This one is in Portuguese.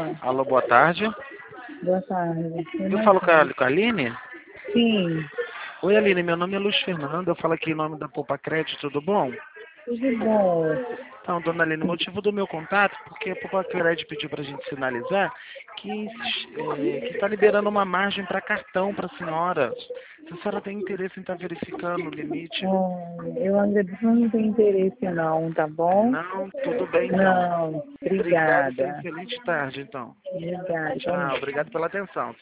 Alô, boa tarde. Boa tarde. Eu falo com a Aline? Sim, Oi, Aline, meu nome é Luiz Fernando, eu falo aqui em nome da Poupa Crédito, tudo bom? tudo bom. Então, dona Aline, o motivo do meu contato, porque a Poupa Crédito pediu para a gente sinalizar que está liberando uma margem para cartão para a senhora. Se a senhora tem interesse em estar verificando o limite? Eu agradeço, mas não tenho interesse não, tá bom? Não, tudo bem então. Não, Obrigado, tenha obrigada. excelente tarde então. Obrigada. Tchau, obrigado pela atenção.